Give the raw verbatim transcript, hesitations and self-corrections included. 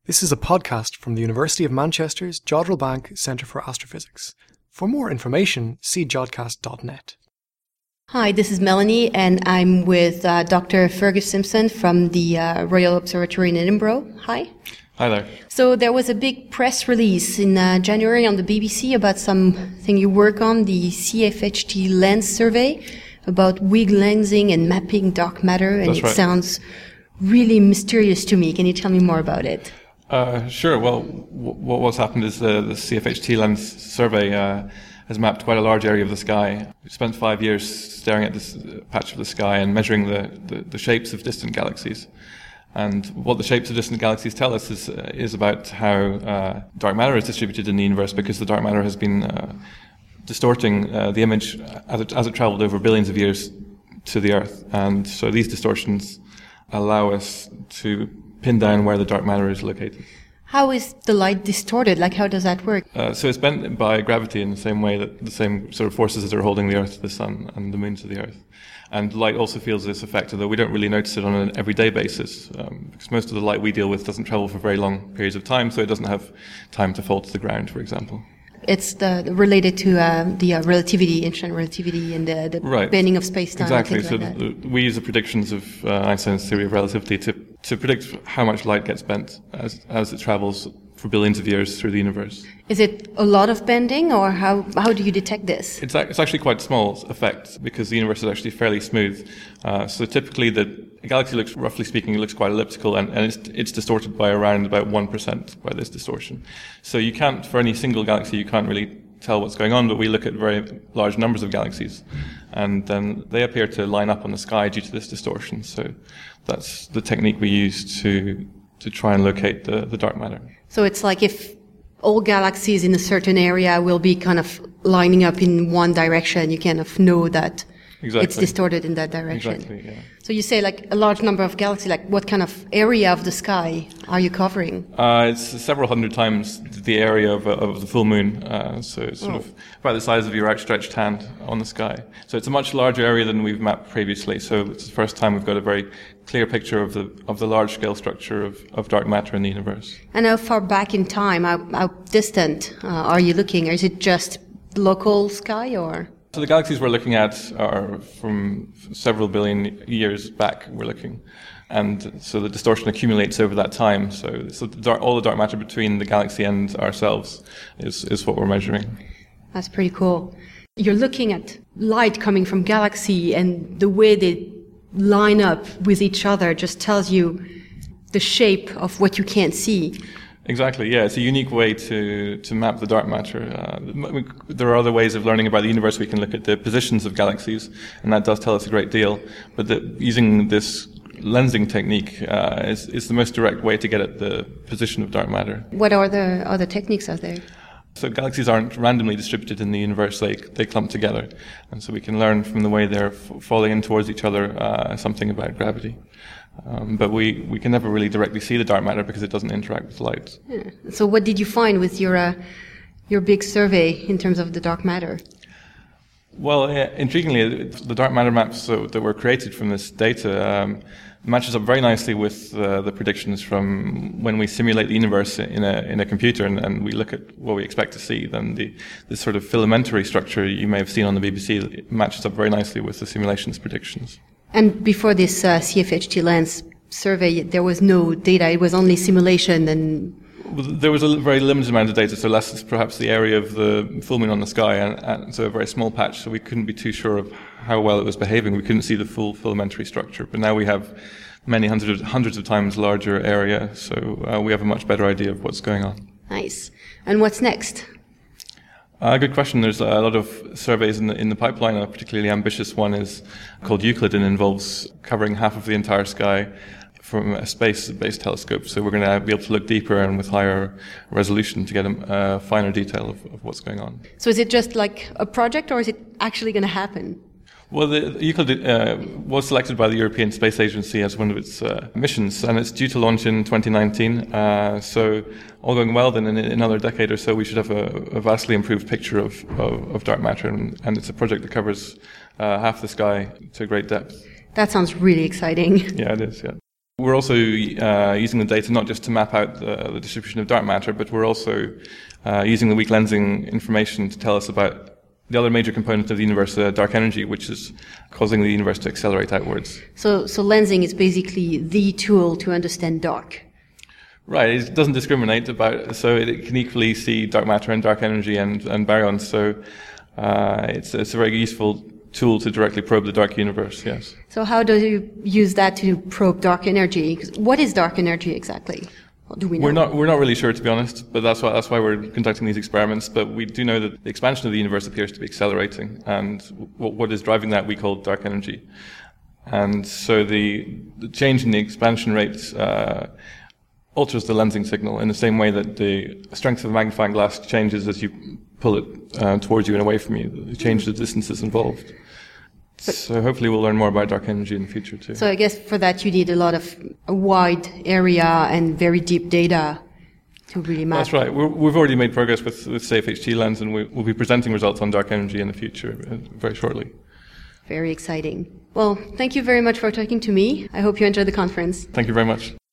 This is a podcast from the University of Manchester's Jodrell Bank Centre for Astrophysics. For more information, see jodcast dot net. Hi, this is Melanie, and I'm with uh, Doctor Fergus Simpson from the uh, Royal Observatory in Edinburgh. Hi. Hi there. So there was a big press release in uh, January on the B B C about something you work on, the C F H T lens survey, about weak lensing and mapping dark matter, and That's it right. sounds really mysterious to me. Can you tell me more about it? Uh, sure. Well, w- what's happened is uh, the C F H T lens survey uh, has mapped quite a large area of the sky. We spent five years staring at this patch of the sky and measuring the, the, the shapes of distant galaxies. And what the shapes of distant galaxies tell us is uh, is about how uh, dark matter is distributed in the universe, because the dark matter has been uh, distorting uh, the image as it, as it traveled over billions of years to the Earth. And so these distortions allow us to pin down where the dark matter is located. How is the light distorted? Like, how does that work? Uh, so it's bent by gravity in the same way that the same sort of forces that are holding the Earth to the Sun and the Moon to the Earth. And light also feels this effect, although we don't really notice it on an everyday basis, um, because most of the light we deal with doesn't travel for very long periods of time, so it doesn't have time to fall to the ground, for example. It's the, related to uh, the uh, relativity, Einstein relativity, and the, the Right. bending of space-time. Exactly. Things So like that. the, we use the predictions of uh, Einstein's theory of relativity to to predict how much light gets bent as as it travels for billions of years through the universe. Is it a lot of bending, or how how do you detect this? It's, ac- it's actually quite small effect, because the universe is actually fairly smooth. Uh, so typically the a galaxy looks, roughly speaking, it looks quite elliptical, and, and it's, it's distorted by around about one percent by this distortion. So you can't, for any single galaxy, you can't really tell what's going on, but we look at very large numbers of galaxies, and then they appear to line up on the sky due to this distortion. So that's the technique we use to to try and locate the, the dark matter. So it's like if all galaxies in a certain area will be kind of lining up in one direction, you kind of know that Exactly. it's distorted in that direction. Exactly, yeah. So you say like a large number of galaxies, like what kind of area of the sky are you covering? Uh, it's several hundred times the area of, of the full moon, uh, so it's sort Oh. of about the size of your outstretched hand on the sky. So it's a much larger area than we've mapped previously. So it's the first time we've got a very clear picture of the of the large scale structure of, of dark matter in the universe. And how far back in time, how, how distant uh, are you looking? Or is it just local sky, or? So the galaxies we're looking at are from several billion years back. We're looking, and so the distortion accumulates over that time. So, so the dark, all the dark matter between the galaxy and ourselves is is what we're measuring. That's pretty cool. You're looking at light coming from galaxy, and the way they line up with each other just tells you the shape of what you can't see. Exactly, yeah. It's a unique way to, to map the dark matter. Uh, there are other ways of learning about the universe. We can look at the positions of galaxies, and that does tell us a great deal. But the, using this lensing technique uh, is, is the most direct way to get at the position of dark matter. What are the other techniques out there? So galaxies aren't randomly distributed in the universe, they, they clump together. And so we can learn from the way they're f- falling in towards each other uh, something about gravity. Um, but we, we can never really directly see the dark matter because it doesn't interact with light. Yeah. So what did you find with your uh, your big survey in terms of the dark matter? Well, uh, intriguingly, the dark matter maps so, that were created from this data um, matches up very nicely with uh, the predictions from when we simulate the universe in a in a computer, and, and we look at what we expect to see. Then the this sort of filamentary structure you may have seen on the B B C it matches up very nicely with the simulation's predictions. And before this uh, C F H T lens survey, there was no data. It was only simulation and... Well, there was a very limited amount of data, so less is perhaps the area of the full moon on the sky, and, and so a very small patch, so we couldn't be too sure of how well it was behaving. We couldn't see the full filamentary structure, but now we have many hundreds of, hundreds of times larger area, so uh, we have a much better idea of what's going on. Nice. And what's next? Uh, good question. There's a lot of surveys in the, in the pipeline. A particularly ambitious one is called Euclid and involves covering half of the entire sky from a space-based telescope. So we're going to be able to look deeper and with higher resolution to get a uh, finer detail of, of what's going on. So is it just like a project, or is it actually going to happen? Well, the, the Euclid uh, was selected by the European Space Agency as one of its uh, missions, and it's due to launch in twenty nineteen. Uh, so, all going well, then in, in another decade or so, we should have a, a vastly improved picture of, of, of dark matter, and, and it's a project that covers uh, half the sky to great depth. That sounds really exciting. Yeah, it is, yeah. We're also uh, using the data not just to map out the, the distribution of dark matter, but we're also uh, using the weak lensing information to tell us about the other major component of the universe, uh, dark energy, which is causing the universe to accelerate outwards. So, so lensing is basically the tool to understand dark. Right, it doesn't discriminate about, so it can equally see dark matter and dark energy and, and baryons. So uh, it's, it's a very useful tool to directly probe the dark universe, yes. So how do you use that to probe dark energy? 'Cause what is dark energy exactly? Do we know? We're not, we're not really sure, to be honest, but that's why, that's why we're conducting these experiments. But we do know that the expansion of the universe appears to be accelerating, and what, what is driving that we call dark energy. And so the, the change in the expansion rates uh, alters the lensing signal in the same way that the strength of the magnifying glass changes as you pull it uh, towards you and away from you. It changes the distances involved. But so hopefully we'll learn more about dark energy in the future too. So I guess for that you need a lot of a wide area and very deep data to really map. That's right. We're, we've already made progress with, with C F H T lens, and we, we'll be presenting results on dark energy in the future uh, very shortly. Very exciting. Well, thank you very much for talking to me. I hope you enjoyed the conference. Thank you very much.